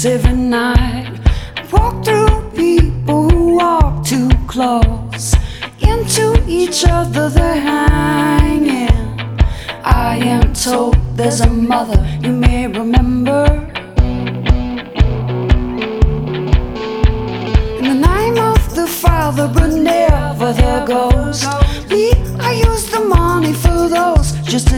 streets every night. I walk through people who walk too close into each other, they're hanging. I am told there's a mother you may remember. In the name of the Father, but never the Ghost. Me, I use the money for those just